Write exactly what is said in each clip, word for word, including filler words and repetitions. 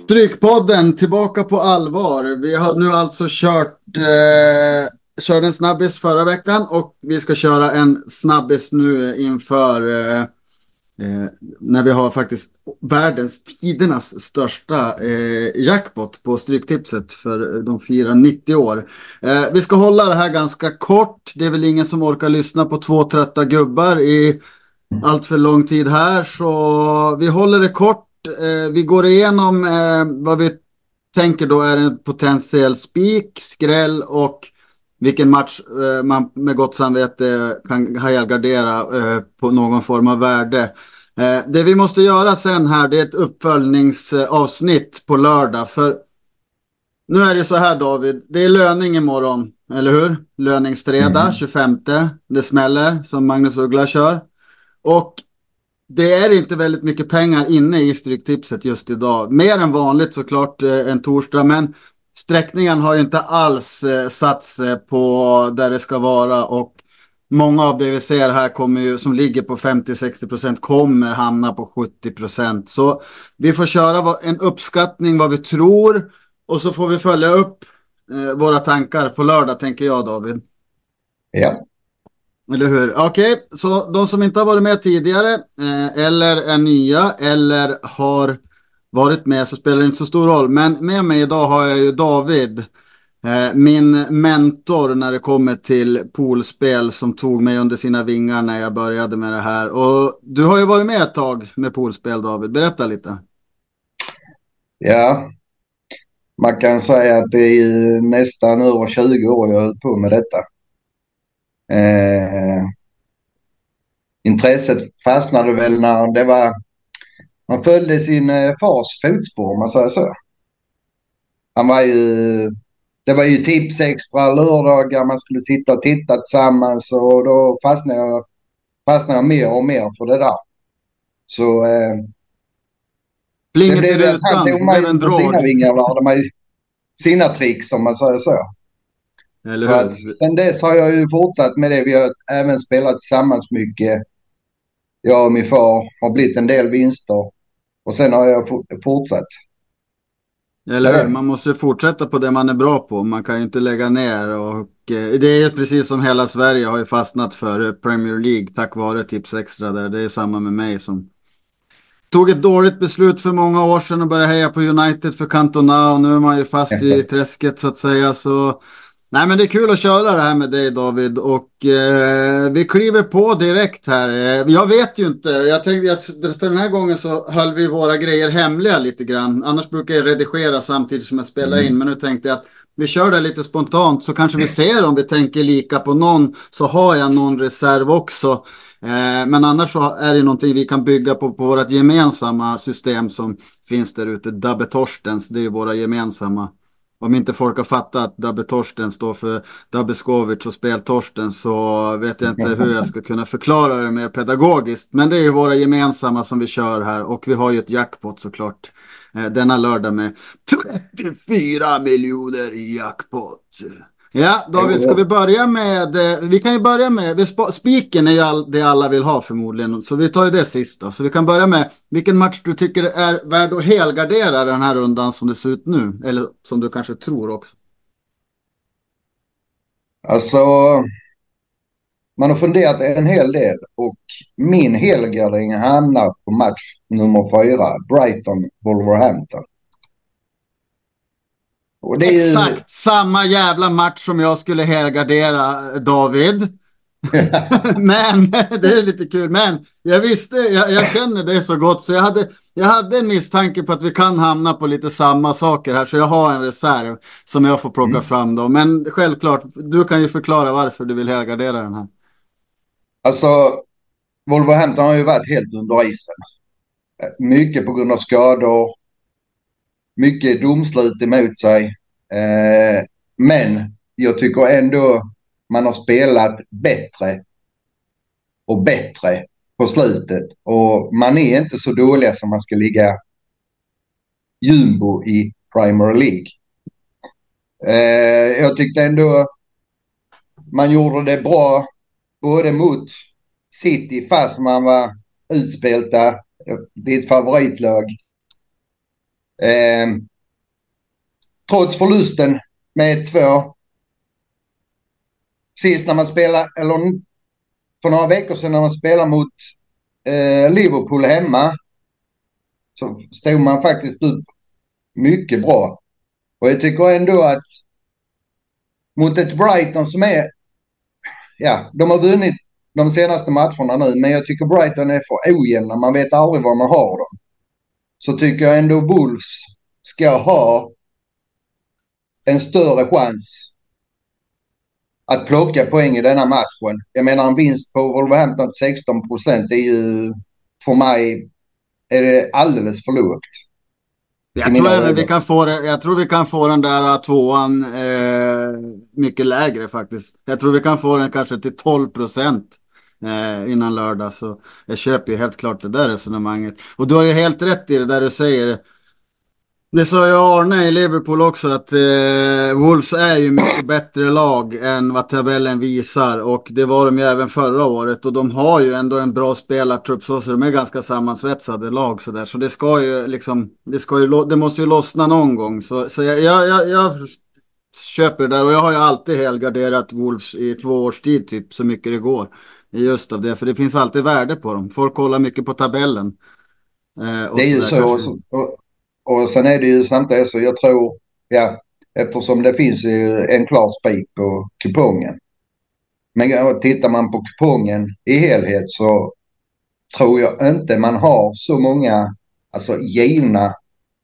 Strykpodden tillbaka på allvar. Vi har nu alltså kört eh, körde en snabbis förra veckan och vi ska köra en snabbis nu inför eh, eh, när vi har faktiskt världens tidernas största eh, jackpot på Stryktipset för de firar nittio år. Eh, vi ska hålla det här ganska kort. Det är väl ingen som orkar lyssna på två trötta gubbar i allt för lång tid här, så vi håller det kort. Eh, vi går igenom eh, vad vi tänker då är en potentiell spik, skräll och vilken match eh, man med gott samvete kan helgardera eh, på någon form av värde. Eh, det vi måste göra sen här, det är ett uppföljningsavsnitt på lördag, för nu är det så här, David, det är löning imorgon, eller hur? Löningsfredag, Mm. tjugofemte, det smäller som Magnus Uggla kör. Och det är inte väldigt mycket pengar inne i Stryktipset just idag. Mer än vanligt såklart eh, en torsdag, men sträckningen har ju inte alls eh, satts eh, på där det ska vara, och många av det vi ser här kommer ju, som ligger på femtio till sextio procent kommer hamna på sjuttio procent. Så vi får köra vad- en uppskattning vad vi tror, och så får vi följa upp eh, våra tankar på lördag, tänker jag, David. Ja. Eller hur? Okej, så de som inte har varit med tidigare eh, eller är nya eller har varit med, så spelar det inte så stor roll. Men med mig idag har jag ju David, eh, min mentor när det kommer till poolspel, som tog mig under sina vingar när jag började med det här. Och du har ju varit med ett tag med poolspel, David. Berätta lite. Ja, man kan säga att det är ju nästan över tjugo år jag har hållit på med detta. Eh, intresset fastnade väl när det var, man följde sin eh, fars fotspår, om man säger så. Han var ju, det var ju tips extra lördagar, man skulle sitta och titta tillsammans, och då fastnade jag, fastnade jag mer och mer för det där. Så eh, det Plinget i blev att han rutan tog blev mig en på sina drog. vingar och lärde mig sina tricks, om man säger så. Eller Så att hur? sen dess har jag ju fortsatt med det. Vi har även spelat tillsammans mycket. Jag och min far har blivit en del vinster. Och sen har jag for- fortsatt med Eller hur? det. Man måste fortsätta på det man är bra på. Man kan ju inte lägga ner. Och eh, det är precis som hela Sverige har ju fastnat för eh, Premier League tack vare Tips Extra där. Det är samma med mig som tog ett dåligt beslut för många år sedan och började heja på United för Cantona, och nu är man ju fast i träsket så att säga. Så nej, men det är kul att köra det här med dig, David, och eh, vi kliver på direkt här. Eh, jag vet ju inte, jag tänkte att för den här gången så höll vi våra grejer hemliga lite grann. Annars brukar jag redigera samtidigt som jag spelar in, Mm. men nu tänkte jag att vi kör det lite spontant, så kanske vi ser om vi tänker lika på någon, så har jag någon reserv också. Eh, men annars så är det någonting vi kan bygga på på vårt gemensamma system som finns där ute. Dabbe Torstens, det är ju våra gemensamma. Om inte folk har fattat att Dabbe Torstens står för Dabbe Skovic och Spel Torstens, så vet jag inte hur jag ska kunna förklara det mer pedagogiskt. Men det är ju våra gemensamma som vi kör här, och vi har ju ett jackpot såklart eh, denna lördag med trettiofyra miljoner i jackpot. Ja, David, ska vi börja med, eh, vi kan ju börja med, vi spa- spiken är ju all, det alla vill ha förmodligen, så vi tar ju det sist då. Så vi kan börja med vilken match du tycker är värd att helgardera den här rundan som det ser ut nu, eller som du kanske tror också. Alltså, man har funderat en hel del, och min helgardering hamnar på match nummer fyra, Brighton-Wolverhampton. Och det är ju... Exakt samma jävla match som jag skulle helgardera, David. Men det är lite kul. Men jag visste, jag, jag känner det så gott, så jag hade, jag hade en misstanke på att vi kan hamna på lite samma saker här. Så jag har en reserv som jag får plocka Mm. fram då. Men självklart, du kan ju förklara varför du vill helgardera den här. Alltså, Wolverhampton har ju varit helt under isen. Mycket på grund av skador. Mycket domslut emot sig. Eh, men jag tycker ändå man har spelat bättre och bättre på slutet. Och man är inte så dåliga som man ska ligga jumbo i Premier League. Eh, jag tyckte ändå man gjorde det bra både mot City, fast man var utspelta. Ditt favoritlag. Eh, trots förlusten med två. Sist när man spelar, eller för några veckor sedan när man spelar mot eh, Liverpool hemma, så stod man faktiskt upp mycket bra. Och jag tycker ändå att mot ett Brighton som är, ja, de har vunnit de senaste matcherna nu, men jag tycker Brighton är för ojämna. Man vet aldrig var man har dem. Så tycker jag ändå Wolves ska ha en större chans att plocka poäng i denna matchen. Jag menar, en vinst på Wolverhampton sexton procent är ju, för mig är det alldeles för lågt. Jag tror även vi kan få det, jag tror vi kan få den där tvåan eh, mycket lägre faktiskt. Jag tror vi kan få den kanske till tolv procent eh, innan lördag. Så jag köper ju helt klart det där resonemanget. Och du har ju helt rätt i det där du säger. Det sa ju Arne i Liverpool också, att eh, Wolves är ju mycket bättre lag än vad tabellen visar, och det var de ju även förra året, och de har ju ändå en bra spelartrupp, så, så de är ganska sammansvetsade lag så där, så det ska ju liksom, det ska ju, det måste ju lossna någon gång, så, så jag, jag, jag, jag köper det där, och jag har ju alltid helgarderat Wolves i två års tid typ, så mycket det går, just av det, för det finns alltid värde på dem, folk kollar mycket på tabellen. Eh, och det är ju så, och, och, och sen är det ju samtidigt så, jag tror, ja, eftersom det finns en klar spik på kupongen. Men tittar man på kupongen i helhet så tror jag inte man har så många, alltså givna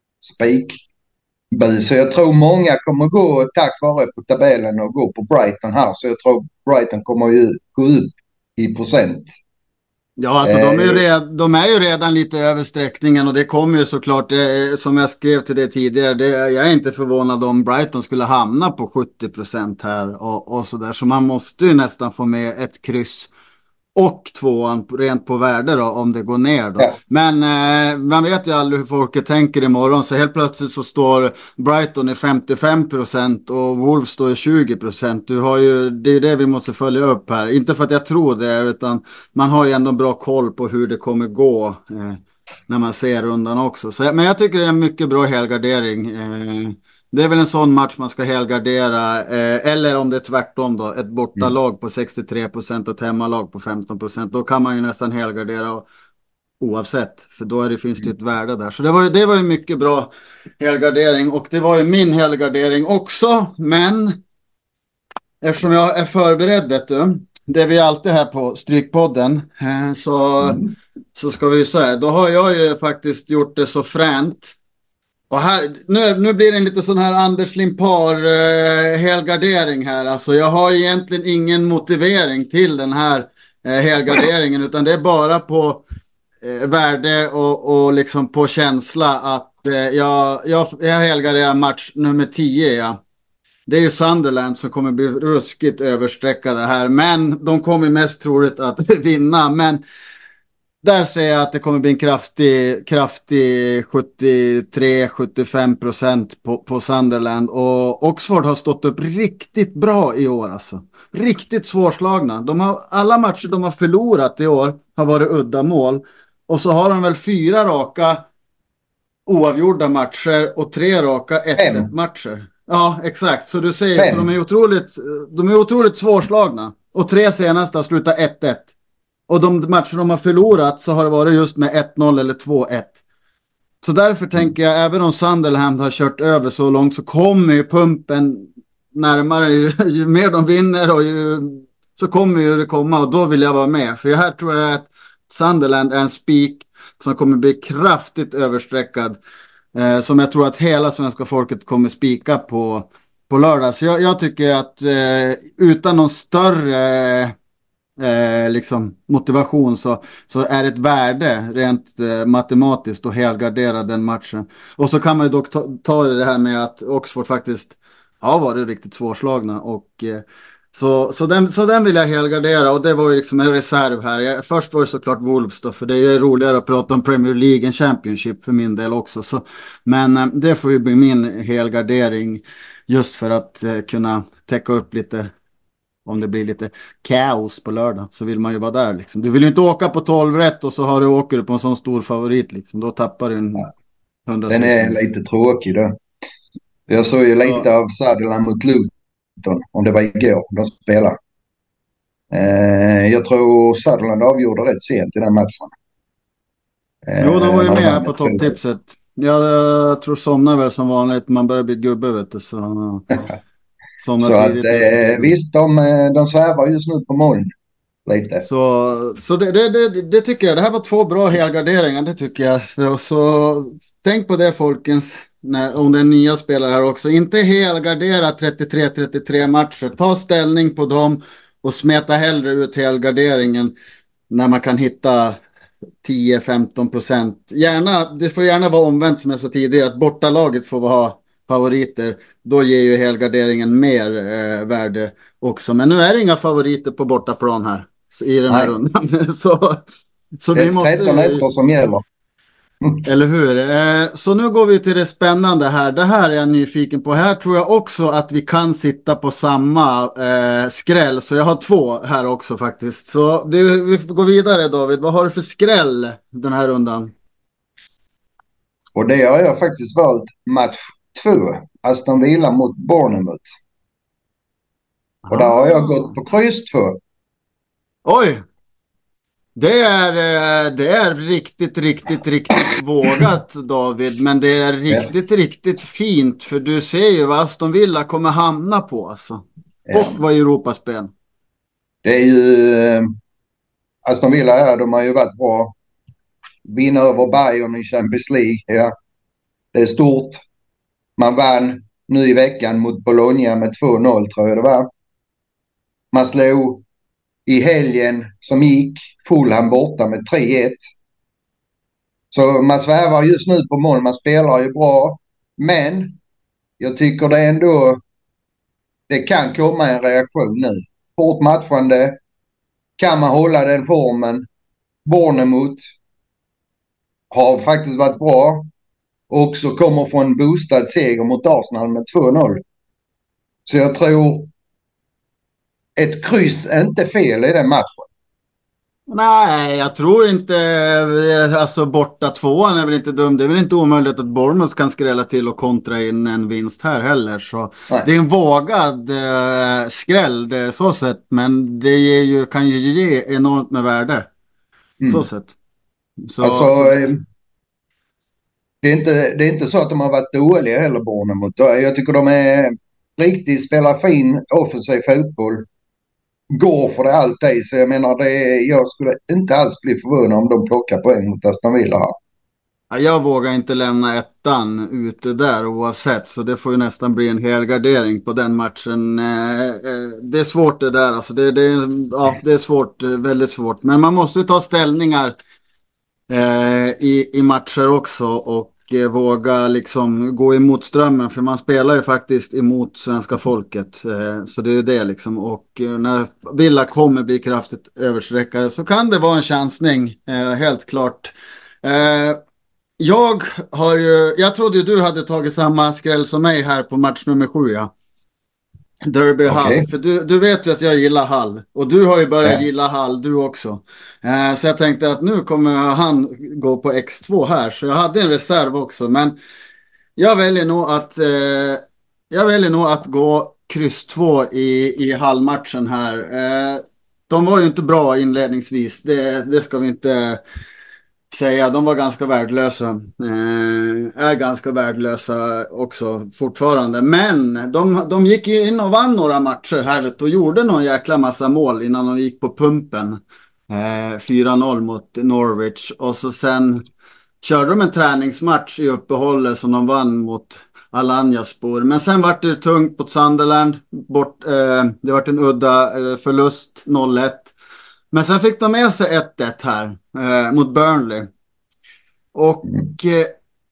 spikbud. Så jag tror många kommer gå tack vare på tabellen och gå på Brighton här. Så jag tror Brighton kommer ju gå upp i procent. Ja, alltså de är, ju redan, de är ju redan lite över sträckningen, och det kommer ju såklart, det, som jag skrev till det tidigare, det, jag är inte förvånad om Brighton skulle hamna på sjuttio procent här och, och sådär, så man måste ju nästan få med ett kryss och tvåan rent på värde då, om det går ner då. Ja. Men eh, man vet ju aldrig hur folk tänker imorgon, så helt plötsligt så står Brighton i femtiofem procent och Wolves står i tjugo procent. Du har ju, det är det vi måste följa upp här. Inte för att jag tror det, utan man har ju ändå bra koll på hur det kommer gå eh, när man ser rundan också. Så, men jag tycker det är en mycket bra helgardering. Eh, Det är väl en sån match man ska helgardera, eh, eller om det är tvärtom då, ett bortalag på sextiotre procent och ett hemmalag på femton procent. Då kan man ju nästan helgardera oavsett, för då är det, finns det ett värde där. Så det var ju, det var ju mycket bra helgardering, och det var ju min helgardering också, men eftersom jag är förberedd, vet du, det är vi alltid här på Strykpodden, eh, så, mm. så ska vi ju säga, då har jag ju faktiskt gjort det så fränt. Och här, nu, nu blir det en lite sån här Anders Limpar eh, helgardering här. Alltså jag har egentligen ingen motivering till den här eh, helgarderingen, utan det är bara på eh, värde och, och liksom på känsla att eh, jag, jag, jag helgarderar match nummer tio. Ja. Det är ju Sunderland som kommer bli ruskigt översträckade här, men de kommer mest troligt att vinna, men där säger jag att det kommer bli en kraftig, kraftig sjuttiotre till sjuttiofem procent på, på Sunderland. Och Oxford har stått upp riktigt bra i år alltså. Riktigt svårslagna. De har, alla matcher de har förlorat i år har varit udda mål. Och så har de väl fyra raka oavgjorda matcher och tre raka ett ett matcher. Ja, exakt. Så du säger, så de är otroligt, de är otroligt svårslagna. Och tre senaste har slutat ett ett. Och de matcher de har förlorat så har det varit just med ett noll eller två ett. Så därför tänker jag, även om Sunderland har kört över så långt, så kommer ju pumpen närmare. Ju, ju mer de vinner och ju, så kommer ju det komma, och då vill jag vara med. För här tror jag att Sunderland är en spik som kommer bli kraftigt översträckad. Eh, som jag tror att hela svenska folket kommer spika på, på lördag. Så jag, jag tycker att eh, utan någon större... Eh, liksom motivation, så, så är det ett värde rent eh, matematiskt att helgardera den matchen. Och så kan man ju dock ta, ta det här med att Oxford faktiskt har varit riktigt svårslagna, och eh, så, så, den, så den vill jag helgardera, och det var ju liksom en reserv här. Jag, först var det såklart Wolves då, för det är roligare att prata om Premier League än Championship för min del också, så, men eh, det får ju bli min helgardering just för att eh, kunna täcka upp lite. Om det blir lite kaos på lördag så vill man ju vara där liksom. Du vill ju inte åka på tolv rätt och så har du, åker du på en sån stor favorit liksom. Då tappar du en hundra Den är tusen. lite tråkig då. Jag såg ju lite Ja. av Sutherland mot Luton, om det var igår de spelade. Eh, jag tror Sutherland avgjorde rätt sent i den matchen. Jo, de var Eh, ju när de vann med på med två noll. topptipset. Jag, jag tror somnar väl som vanligt. Man börjar bli gubbe, vet du. Så somnar Så att tidigt nu för eh, tiden. visst, de, eh, de svävar just nu på moln lite. Så, så det, det, det, det tycker jag. Det här var två bra helgarderingar, det tycker jag. Så, så tänk på det, folkens. När, om det är nya spelare här också. Inte helgardera trettiotre trettiotre matcher. Ta ställning på dem och smeta hellre ut helgarderingen när man kan hitta tio femton procent. Gärna, det får gärna vara omvänt som jag sa tidigare. Att bortalaget får ha favoriter. Då ger ju helgarderingen mer eh, värde också. Men nu är det inga favoriter på bortaplan här i den här Nej, rundan. så, så det vi är tretton måste... ettor som gäller. Eller hur? Eh, så nu går vi till det spännande här. Det här är jag nyfiken på. Här tror jag också att vi kan sitta på samma eh, skräll. Så jag har två här också faktiskt. Så vi, vi går vidare, David. Vad har du för skräll den här rundan? Och det har jag faktiskt valt match två. Aston Villa mot Bournemouth. Och där har jag gått Ah. på kryss två. Oj! Det är, eh, det är riktigt, riktigt, riktigt vågat, David. Men det är Ja, riktigt, riktigt fint. För du ser ju vad Aston Villa kommer hamna på alltså. ja. Och vad Europaspel. Det är ju... Eh, Aston Villa här, de har ju varit bra. Vinna över Bayern i Champions League. Ja, det är stort. Man vann nu i veckan mot Bologna med två noll, tror jag det var. Man slog i helgen som gick Fulham borta med tre ett. Så man svävar just nu på mål. Man spelar ju bra. Men jag tycker det ändå... Det kan komma en reaktion nu. Hårt matchande. Kan man hålla den formen? Bournemouth har faktiskt varit bra. Och så kommer från en boostad seger mot Arsenal med två noll. Så jag tror ett kryss är inte fel i den matchen. Nej, jag tror inte, eh, alltså borta tvåan är väl inte dum. Det är väl inte omöjligt att Bournemouth kan skrälla till och kontra in en vinst här heller. Så Nej. det är en vågad eh, skräll, det är så sett. Men det ger ju, kan ju ge enormt med värde. Mm. Så sett. Så, Alltså, så det, eh, det, är inte, det är inte så att de har varit dåliga heller, Bournemouth. Jag tycker de är riktigt, spelar fin offensiv fotboll. Går för det alltid. Så jag menar, det är, jag skulle inte alls bli förvånad om de plockar poäng mot Aston Villa här. ja, jag vågar inte lämna ettan ute där oavsett. Så det får ju nästan bli en helgardering på den matchen. Eh, eh, det är svårt det där. Alltså det, det, ja, det är svårt, eh, väldigt svårt. Men man måste ju ta ställningar eh, i, i matcher också. Och eh, våga liksom gå emot strömmen. För man spelar ju faktiskt emot svenska folket. Eh, så det är det liksom. Och eh, när Villa kommer bli kraftigt översträckade så kan det vara en chansning. Eh, helt klart. Eh, Jag har ju, jag trodde ju du hade tagit samma skräll som mig här på match nummer sju, ja. Derby Hall. Okej. För du, du vet ju att jag gillar Hall. Och du har ju börjat Ja. gilla Hall, du också. Eh, så jag tänkte att nu kommer han gå på X två här. Så jag hade en reserv också. Men jag väljer nog att, eh, jag väljer nog att gå kryss två i, i Hall-matchen här. Eh, de var ju inte bra inledningsvis. Det, det ska vi inte säga. De var ganska värdelösa. Eh, är ganska värdelösa också fortfarande. Men de, de gick in och vann några matcher här vet, och gjorde någon jäkla massa mål innan de gick på pumpen. Eh, fyra noll mot Norwich. Och så sen körde de en träningsmatch i uppehållet som de vann mot Alanyaspor. Men sen var det tungt mot Sunderland. Bort, eh, det var en udda eh, förlust noll ett. Men sen fick de med sig ett ett här eh, mot Burnley. Och eh,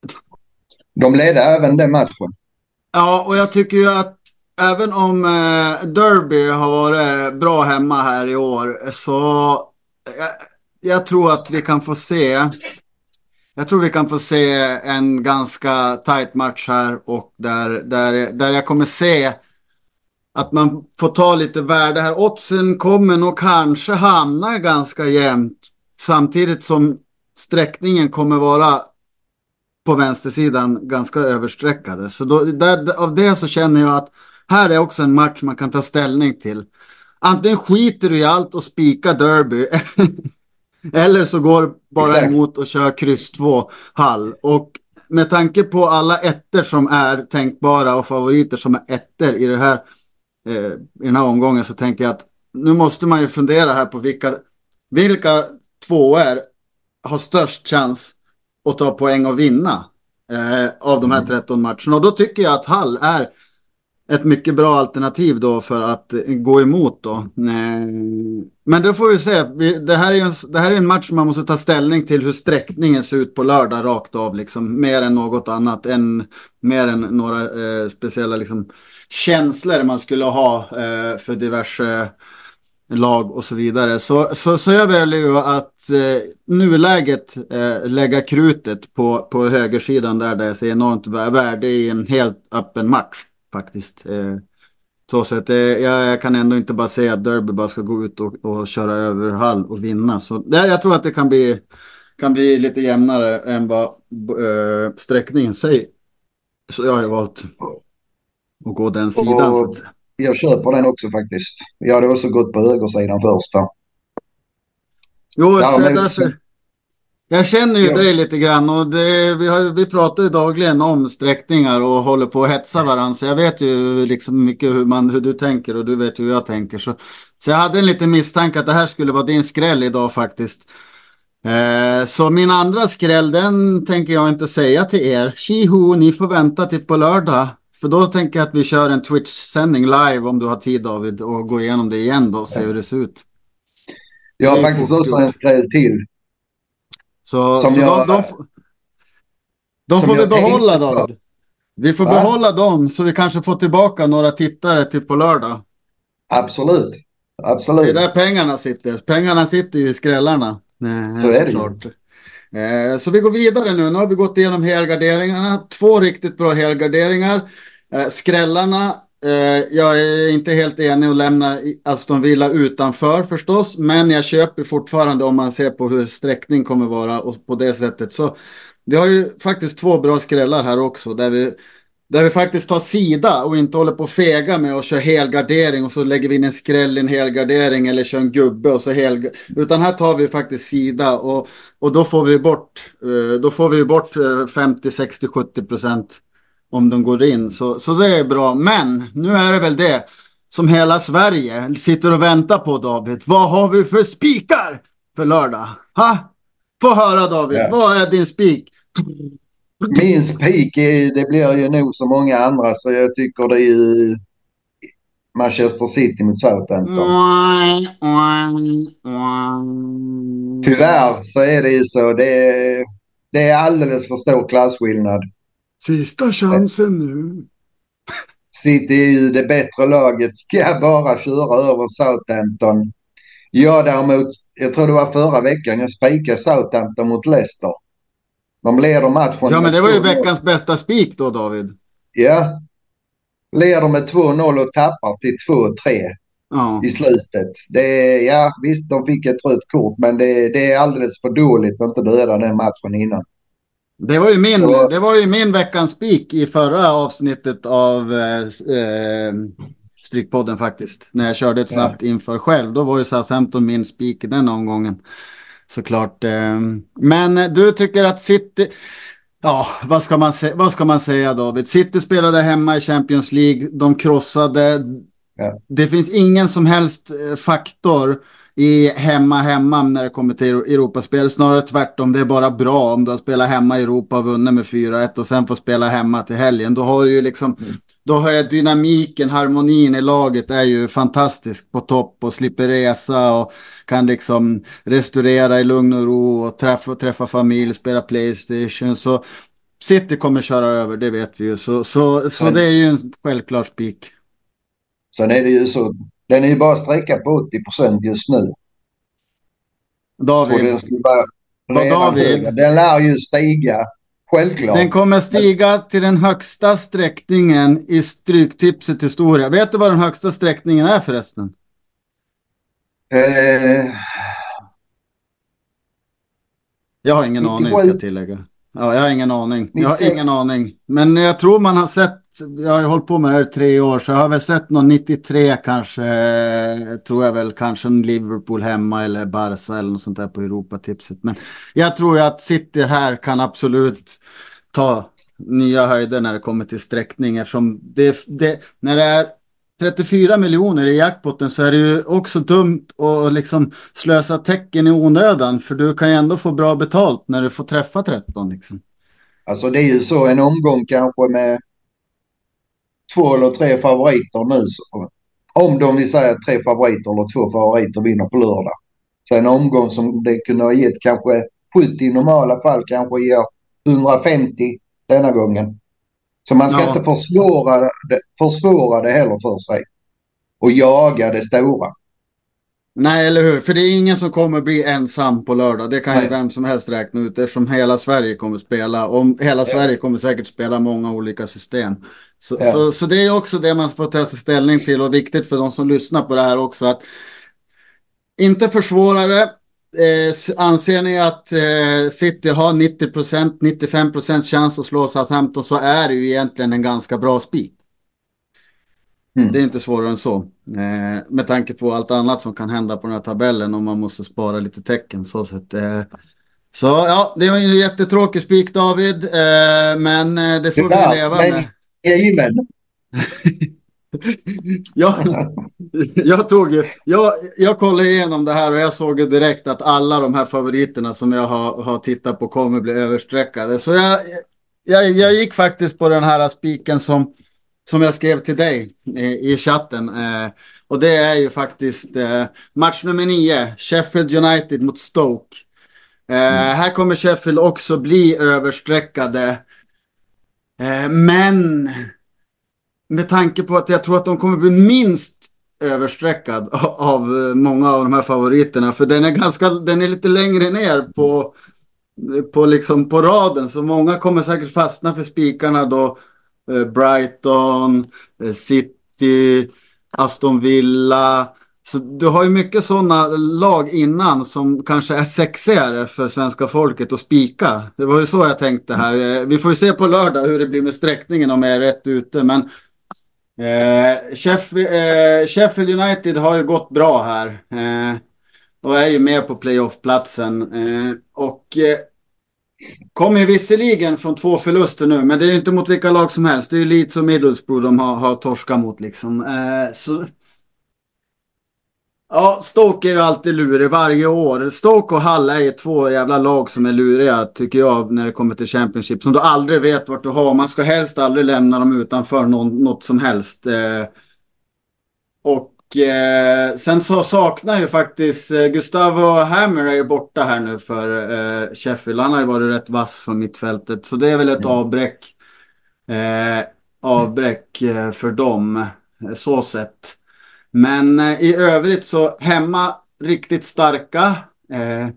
De ledde även den matchen. ja, och jag tycker ju att även om eh, Derby har varit bra hemma här i år så jag, jag tror att vi kan få se jag tror vi kan få se en ganska tight match här och där, där, där jag kommer se att man får ta lite värde här. Oddsen kommer nog kanske hamna ganska jämnt samtidigt som sträckningen kommer vara på vänstersidan ganska översträckade. Så då, där, av det så känner jag att här är också en match man kan ta ställning till. Antingen skiter du i allt och spika Derby eller så går bara Exakt. emot och kör kryss två Hall. Och med tanke på alla ettor som är tänkbara och favoriter som är ettor i det här eh, i den här omgången, så tänker jag att nu måste man ju fundera här på vilka, vilka tvåor har störst chans att ta poäng och vinna eh, av de här tretton matcherna. Och då tycker jag att Hall är ett mycket bra alternativ då för att eh, gå emot då. Eh, men då får vi se. Vi, det, här är en, det här är en match som man måste ta ställning till hur sträckningen ser ut på lördag rakt av. Liksom, mer än något annat. Än, mer än några eh, speciella liksom, känslor man skulle ha eh, för diverse lag och så vidare. Så, så, så jag väljer ju att eh, nuläget eh, lägga krutet på, på högersidan där det ser enormt värde i en helt öppen match faktiskt. Eh, så så att, eh, jag, jag kan ändå inte bara säga att Derby bara ska gå ut och, och köra över Hall och vinna. Så det, jag tror att det kan bli, kan bli lite jämnare än vad eh, sträckningen säger. Så jag har ju valt att gå den sidan. Och Så att, jag köper den också faktiskt. Jag hade också gått på högersidan första. jo, så Däremot, därför... Jag känner ju Ja. dig lite grann och det, vi, har, vi pratar ju dagligen om sträckningar och håller på att hetsa varandra, så jag vet ju liksom mycket hur, man, hur du tänker och du vet hur jag tänker. Så, så jag hade en liten misstanke att det här skulle vara din skräll idag faktiskt. Eh, så min andra skräll, den tänker jag inte säga till er. Tjiho, ni får vänta till på lördag. För då tänker jag att vi kör en Twitch-sändning live om du har tid, David, och gå igenom det igen då och se hur det ser ut. jag har Det är faktiskt fort också gjort. en skräll till. Så, Som så jag- de, de, de som får vi jag tänkte behålla, på. David. Vi får Va? behålla dem så vi kanske får tillbaka några tittare till på lördag. Absolut. Det är Absolut. där pengarna sitter. Pengarna sitter ju i skrällarna. Nej, Så är det ju. såklart. Eh, så vi går vidare nu. Nu har vi gått igenom helgarderingarna. Två riktigt bra helgarderingar. Eh, skrällarna. Eh, jag är inte helt enig och lämnar Aston Villa utanför förstås. Men jag köper fortfarande om man ser på hur sträckning kommer vara och på det sättet. Så vi har ju faktiskt två bra skrällar här också. Där vi, där vi faktiskt tar sida och inte håller på att fega med att köra helgardering och så lägger vi in en skräll i en helgardering eller kör en gubbe och så helg. Utan här tar vi faktiskt sida och, och då får vi bort eh, då får vi bort eh, femtio, sextio, sjuttio procent om de går in. Så, så det är bra. Men nu är det väl det som hela Sverige sitter och väntar på, David. Vad har vi för spikar för lördag? Ha? Få höra, David. Ja. Vad är din spik? Min spik är, det blir ju nog så många andra, så jag tycker det är ju Manchester City mot Southampton. Tyvärr så är det ju så. Det är, det är alldeles för stor klasskillnad. Sista chansen nu. City är ju det bättre laget, ska bara köra över Southampton. Jag däremot, jag tror det var förra veckan, jag spikade Southampton mot Leicester. De leder matchen. Ja, men det var ju med två noll. veckans bästa spik då, David. Ja. Leder med två noll och tappar till två tre Ja. i slutet. Det är, ja, visst, de fick ett rött kort, men det, det är alldeles för dåligt att inte döda den matchen innan. Det var ju min, Så- det var ju min veckans spik i förra avsnittet av eh, eh, Strykpodden faktiskt. När jag körde ett snabbt inför själv. Då var ju Southampton min spik i den omgången. Såklart. Eh. Men du tycker att City... Ja, vad ska man säga, vad ska man säga, David? City spelade hemma i Champions League. De krossade. Ja. Det finns ingen som helst eh, faktor i hemma hemma när det kommer till Europaspel. Snarare tvärtom, det är bara bra om du har spelat hemma i Europa och vunnit med fyra ett och sen får spela hemma till helgen. Då har du ju liksom, mm. då har jag dynamiken, harmonin i laget är ju fantastisk på topp och slipper resa och kan liksom restaurera i lugn och ro och träffa, träffa familj, spela PlayStation. Så City kommer köra över, det vet vi ju. Så, så, så det är ju en självklar spik. Sen är det ju så, den är ju bara sträcka på åttio procent just nu. David. Och den skulle vara Vad redan David? högre. Den lär ju stiga, självklart. Den kommer stiga till den högsta sträckningen i Stryktipset historia. Vet du vad den högsta sträckningen är förresten? Eh, Jag har ingen nittiosju. aning, ska jag tillägga. Ja, jag har ingen aning. Jag har nittiosex. ingen aning. Men jag tror man har sett, jag har ju hållit på med det här i tre år, så jag har väl sett någon nittiotre kanske, eh, tror jag väl, kanske en Liverpool hemma eller Barca eller något sånt där på Europatipset. Men jag tror ju att City här kan absolut ta nya höjder när det kommer till sträckning, eftersom det, det, när det är trettiofyra miljoner i jackpotten så är det ju också dumt att liksom slösa tecken i onödan, för du kan ju ändå få bra betalt när du får träffa tretton liksom. Alltså det är ju så en omgång kanske med två eller tre favoriter nu. Så, om de vill säga tre favoriter eller två favoriter vinner på lördag. Så en omgång som det kunde ha gett kanske sjuttio i normala fall kanske ger hundrafemtio denna gången. Så man ska inte Ja, försvåra det, försvåra det heller för sig. Och jaga det stora. nej eller hur, för det är ingen som kommer bli ensam på lördag, det kan ju Nej. vem som helst räkna ut, eftersom hela Sverige kommer spela, och hela Ja, Sverige kommer säkert spela många olika system. Så, ja. så, så det är också det man får ta sig ställning till, och viktigt för de som lyssnar på det här också, att inte försvåra det. Eh, anser ni att eh, City har nittio procent, nittiofem procent chans att slå Southampton, så är det ju egentligen en ganska bra spik. Det är Mm. inte svårare än så. Eh, med tanke på allt annat som kan hända på den här tabellen om man måste spara lite tecken. Så, så, att, eh, så ja, det var en jättetråkig spik David, eh, men eh, det får vi Ja, leva men med. jajamän. jag, jag, tog, ju- jag, jag kollade igenom det här och jag såg ju direkt att alla de här favoriterna som jag har, har tittat på kommer bli överstreckade. Så jag, jag, jag gick faktiskt på den här spiken som, som jag skrev till dig i, i chatten. Eh, och det är ju faktiskt eh, match nummer nio, Sheffield United mot Stoke. Eh, Mm. här kommer Sheffield också bli överstreckade. Eh, men med tanke på att jag tror att de kommer bli minst överstreckad av, av många av de här favoriterna. För den är ganska, den är lite längre ner på, på, liksom på raden. Så många kommer säkert fastna för spikarna då. Eh, Brighton, eh, City, Aston Villa. Så du har ju mycket sådana lag innan som kanske är sexigare för svenska folket att spika. Det var ju så jag tänkte här. Eh, Vi får ju se på lördag hur det blir med sträckningen om jag är rätt ute. Men Eh, Sheffield, eh, Sheffield United har ju gått bra här eh, och är ju med på playoff-platsen eh, och eh, kommer ju visserligen från två förluster nu, men det är ju inte mot vilka lag som helst. Det är ju Leeds och Middlesbrough de har, har torskat mot liksom. Eh, så ja, Stoke är ju alltid lurig varje år. Stoke och Hull är ju två jävla lag som är luriga tycker jag när det kommer till Championship. Som du aldrig vet vart du har. Man ska helst aldrig lämna dem utanför någon, något som helst. Eh, och eh, sen så saknar ju faktiskt eh, Gustavo Hammer är ju borta här nu för eh, Sheffield. Han har ju varit rätt vass från mittfältet. Så det är väl ett Mm. avbräck. Eh, avbräck eh, för dem. Eh, så sett. Men eh, i övrigt så hemma riktigt starka. Eh,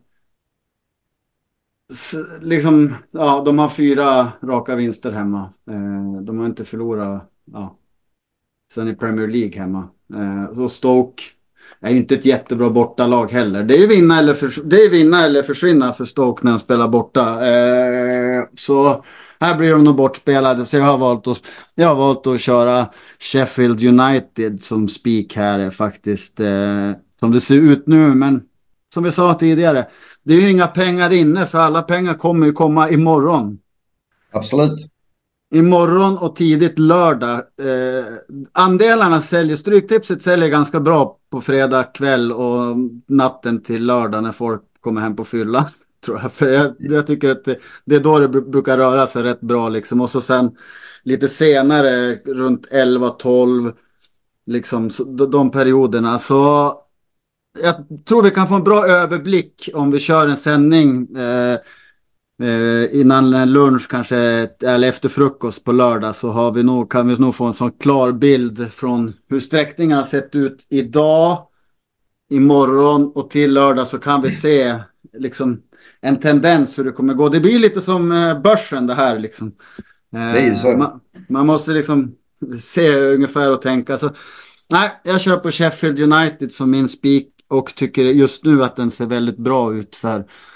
s- liksom, ja, de har fyra raka vinster hemma. Eh, de har inte förlorat ja, sen i Premier League hemma. Eh, så Stoke är ju inte ett jättebra bortalag heller. Det är ju vinna eller, förs- det är vinna eller försvinna för Stoke när de spelar borta. Eh, så här blir de nog bortspelade. Så jag har valt att, jag har valt att köra Sheffield United som spik här faktiskt. Eh, som det ser ut nu. Men som vi sa tidigare. Det är ju inga pengar inne för alla pengar kommer ju komma imorgon. Absolut. Imorgon och tidigt lördag. Eh, andelarna säljer, Stryktipset säljer ganska bra på fredag kväll och natten till lördag när folk kommer hem på fylla. Tror jag. För jag, jag tycker att det, det är då det br- brukar röra sig rätt bra liksom. Och så sen lite senare runt elva tolv liksom så, de, de perioderna. Så jag tror vi kan få en bra överblick om vi kör en sändning eh, Eh, innan lunch kanske eller efter frukost på lördag så har vi nog, kan vi nog få en sån klar bild från hur sträckningarna sett ut idag, imorgon och till lördag så kan vi se liksom en tendens hur det kommer gå. Det blir lite som eh, börsen det här liksom. Det är ju Eh, så. man, man måste liksom se ungefär och tänka. Så, nej, jag kör på Sheffield United som min spik och tycker just nu att den ser väldigt bra ut för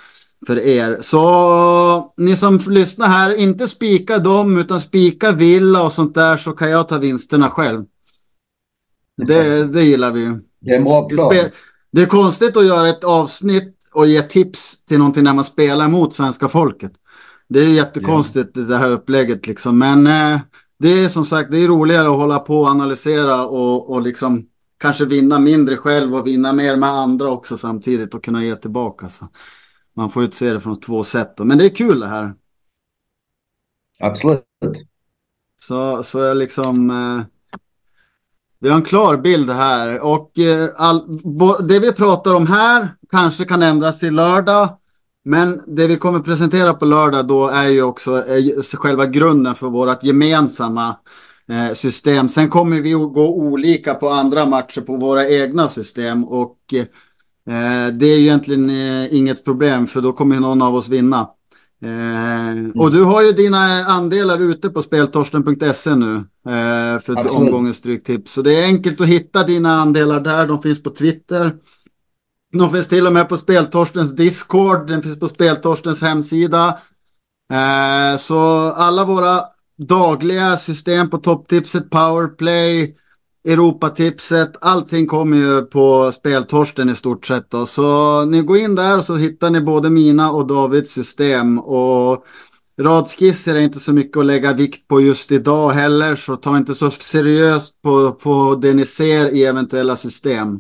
för er. Så ni som lyssnar här, inte spika dem utan spika Villa och sånt där, så kan jag ta vinsterna själv. Det, det gillar vi ju. Det är en bra plan. Det är konstigt att göra ett avsnitt och ge tips till någonting när man spelar mot svenska folket. Det är jättekonstigt ja. Det här upplägget liksom. Men eh, det är som sagt, det är roligare att hålla på och analysera och, och liksom kanske vinna mindre själv och vinna mer med andra också samtidigt och kunna ge tillbaka. Så man får ju se det från två sätt. Men det är kul det här. Absolut. Så, så är liksom... Eh, vi har en klar bild här och eh, all, bo, det vi pratar om här kanske kan ändras till lördag, men det vi kommer presentera på lördag då är ju också eh, själva grunden för vårt gemensamma eh, system. Sen kommer vi att gå olika på andra matcher på våra egna system och eh, det är ju egentligen eh, inget problem, för då kommer ju någon av oss vinna. Eh, mm. Och du har ju dina andelar ute på speltorsten punkt se nu eh, för Absolut. Omgångens stryktips. Så det är enkelt att hitta dina andelar där. De finns på Twitter. De finns till och med på Speltorstens Discord. Den finns på Speltorstens hemsida. Eh, så alla våra dagliga system på topptipset, powerplay, Europatipset, allting kommer ju på Speltorsten i stort sett då. Så ni går in där och så hittar ni både mina och Davids system, och radskisser är inte så mycket att lägga vikt på just idag heller, så ta inte så seriöst på, på det ni ser i eventuella system.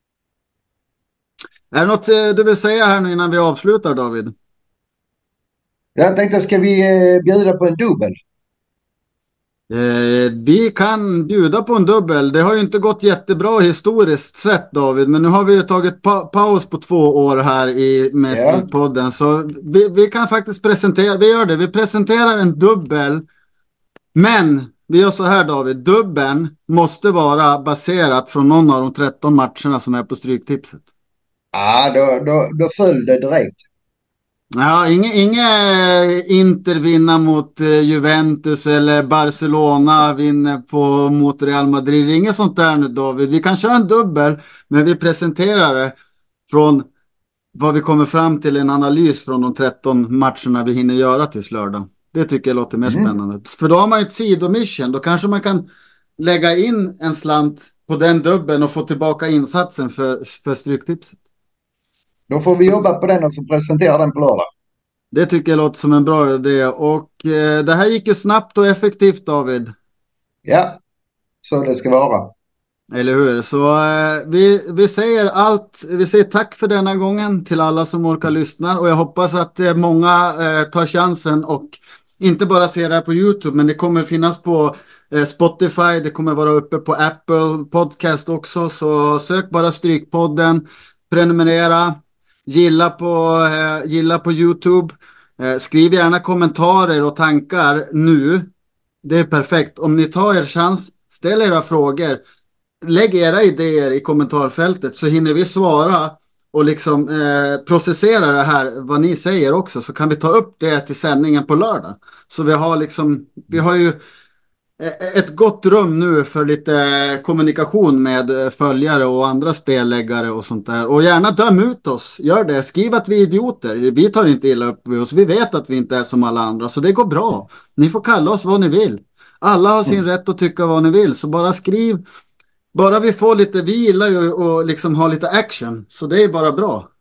Är det något du vill säga här nu innan vi avslutar, David? Jag tänkte, ska vi bjuda på en dubbel? Eh, vi kan bjuda på en dubbel. Det har ju inte gått jättebra historiskt sett, David, men nu har vi ju tagit pa paus på två år här i med yeah. Strykpodden, så vi, vi kan faktiskt presentera, vi gör det, vi presenterar en dubbel, men vi gör så här, David, dubbeln måste vara baserat från någon av de tretton matcherna som är på Stryktipset. Ja, då, då, då föll det direkt. Ja, inga, inga Inter vinna mot eh, Juventus eller Barcelona vinner på, mot Real Madrid. Inget sånt där nu, David. Vi kan köra en dubbel, men vi presenterar det från vad vi kommer fram till, en analys från de tretton matcherna vi hinner göra till lördag. Det tycker jag låter mer mm. spännande. För då har man ju ett sidomission. Då kanske man kan lägga in en slant på den dubbeln och få tillbaka insatsen för, för Stryktipset. Då får vi jobba på den och så presentera den på lördag. Det tycker jag låter som en bra idé. Och eh, det här gick ju snabbt och effektivt, David. Ja, så det ska vara. Eller hur? Så eh, vi, vi säger allt. Vi säger tack för denna gången till alla som orkar lyssna. Och jag hoppas att eh, många eh, tar chansen och inte bara ser det här på YouTube, men det kommer finnas på eh, Spotify. Det kommer vara uppe på Apple Podcast också. Så sök bara Strykpodden. Prenumerera. Gilla på, eh, gilla på YouTube. Eh, skriv gärna kommentarer och tankar nu. Det är perfekt. Om ni tar er chans, ställ era frågor. Lägg era idéer i kommentarfältet så hinner vi svara och liksom eh, processera det här, vad ni säger också. Så kan vi ta upp det till sändningen på lördag. Så vi har liksom, vi har ju ett gott rum nu för lite kommunikation med följare och andra spelläggare och sånt där. Och gärna döm ut oss. Gör det. Skriv att vi är idioter. Vi tar inte illa upp vid oss. Vi vet att vi inte är som alla andra. Så det går bra. Ni får kalla oss vad ni vill. Alla har sin mm. rätt att tycka vad ni vill. Så bara skriv. Bara vi får lite, vi gillar ju att liksom ha lite action. Så det är bara bra.